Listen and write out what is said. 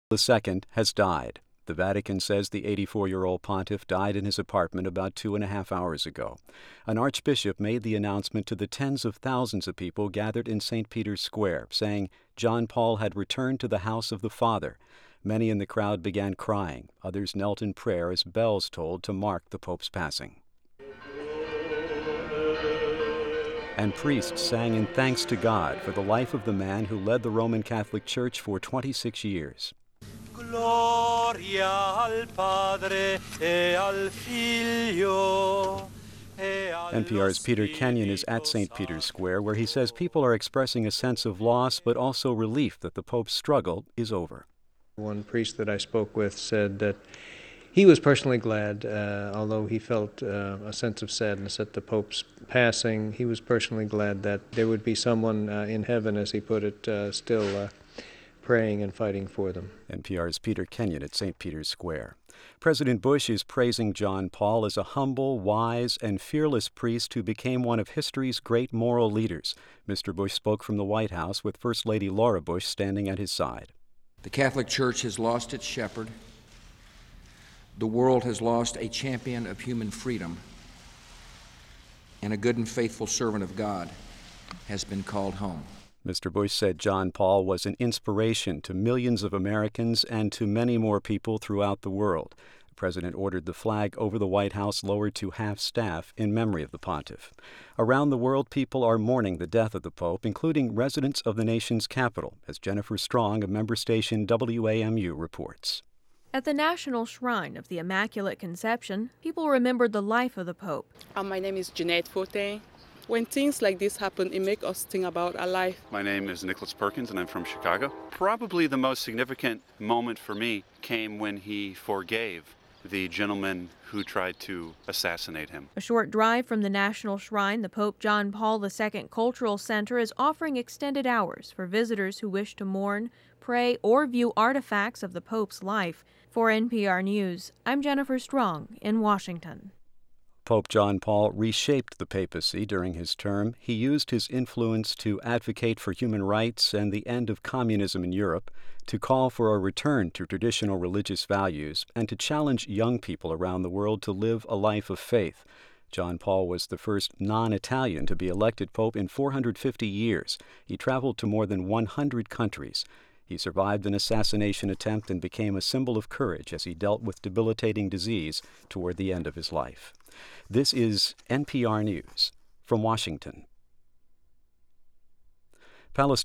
II has died. The Vatican says the 84-year-old pontiff died in his apartment about 2.5 hours ago. An archbishop made the announcement to the tens of thousands of people gathered in St. Peter's Square, saying John Paul had returned to the house of the Father. Many in the crowd began crying. Others knelt in prayer as bells tolled to mark the Pope's passing. And priests sang in thanks to God for the life of the man who led the Roman Catholic Church for 26 years. Gloria al Padre e al Figlio. NPR's Peter Kenyon is at St. Peter's Square, where he says people are expressing a sense of loss, but also relief that the Pope's struggle is over. One priest that I spoke with said that he was personally glad, although he felt a sense of sadness at the Pope's passing. He was personally glad that there would be someone in heaven, as he put it, still praying and fighting for them. NPR's Peter Kenyon at St. Peter's Square. President Bush is praising John Paul as a humble, wise, and fearless priest who became one of history's great moral leaders. Mr. Bush spoke from the White House with First Lady Laura Bush standing at his side. The Catholic Church has lost its shepherd. The world has lost a champion of human freedom. And a good and faithful servant of God has been called home. Mr. Bush said John Paul was an inspiration to millions of Americans and to many more people throughout the world. The president ordered the flag over the White House lowered to half-staff in memory of the pontiff. Around the world, people are mourning the death of the Pope, including residents of the nation's capital, as Jennifer Strong of member station WAMU reports. At the National Shrine of the Immaculate Conception, people remembered the life of the Pope. My name is Jeanette Fortin. When things like this happen, it makes us think about our life. My name is Nicholas Perkins, and I'm from Chicago. Probably the most significant moment for me came when he forgave the gentleman who tried to assassinate him. A short drive from the National Shrine, the Pope John Paul II Cultural Center is offering extended hours for visitors who wish to mourn, pray, or view artifacts of the Pope's life. For NPR News, I'm Jennifer Strong in Washington. Pope John Paul reshaped the papacy during his term. He used his influence to advocate for human rights and the end of communism in Europe, to call for a return to traditional religious values, and to challenge young people around the world to live a life of faith. John Paul was the first non-Italian to be elected pope in 450 years. He traveled to more than 100 countries. He survived an assassination attempt and became a symbol of courage as he dealt with debilitating disease toward the end of his life. This is NPR News from Washington.